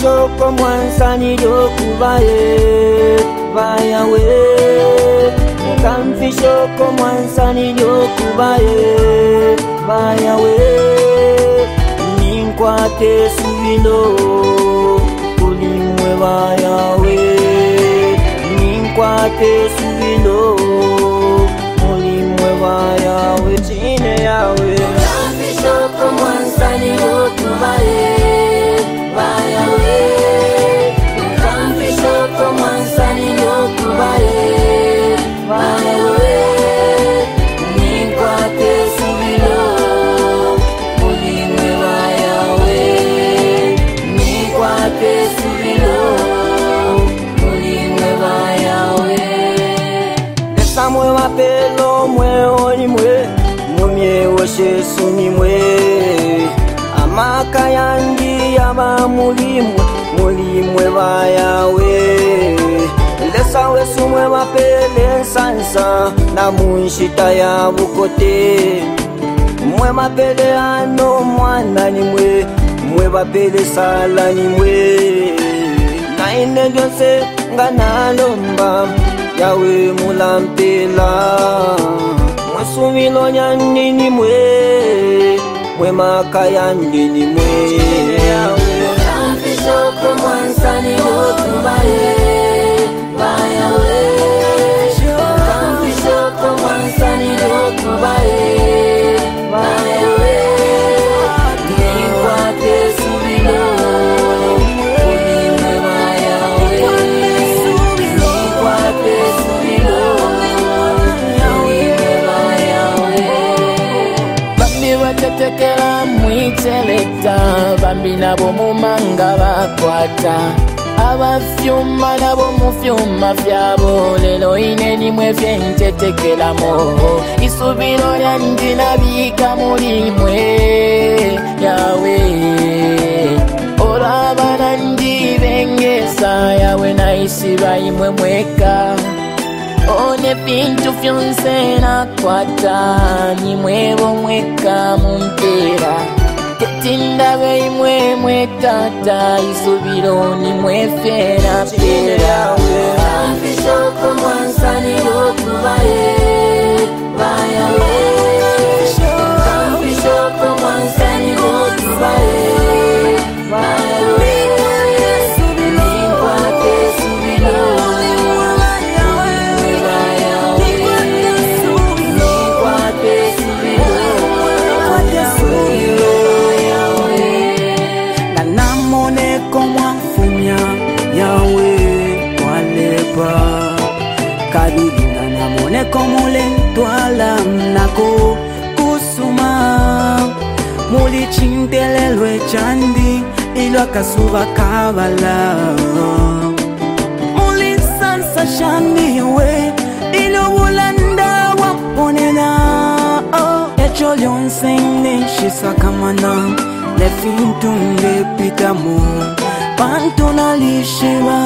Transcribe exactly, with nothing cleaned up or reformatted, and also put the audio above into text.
Shoko mwansani yokubaye bayawe Mukamfi shoko mwansani yokubaye bayawe Ninkwate subilo kulimwe bayawe Ninkwate subilo kulimwe bayawe Chine yawe Mukamfi shoko mwansani yokubaye Mwe mapelo mwe oni mwe Mumye washe sumi mwe Amaka yangi yaba mulimwe Mulimwe bayawe Lesa wesu mwe mapele sansa Na munshita ya bukote Mwe mapele ano mwana ni mwe Mwe mapele sala ni mwe Na ine gyose nga nalomba Yawe mulampela Mwesumilo nyandi ni mwe Mwe makaya ndini mwe Yawe Mukamfi shoko mwansani yokubaye bayawe Mukamfi shoko mwansani yokubaye bayawe Ninkwate subilo Tekela mwiteleta Bambi nabo mumanga bakwata Abafyuma nabo mufyuma fyabo Lelo ineni mwe vyenche tekela moho Isubiro lyandi nabika mulimwe Yawe Olaba nandi bengesa Yawe naisi baimwe mweka One pintu fyonse na kwata Ni mwevo mweka mumpera Ketinda vei mwe mwe tata Isubiro ni mwe fena pera Mukamfi shoko mwansani yokubaye bayawe Mukamfi shoko mwansani yokubaye bayawe Kadulina namone komule twala mnako kusuma Muli chintelelwe chandi ilwa kasuva kabala Muli sansa shani we ilo ulanda waponena Echo lyonsene shisakamana Lefintunde pitamu Pantona lishiva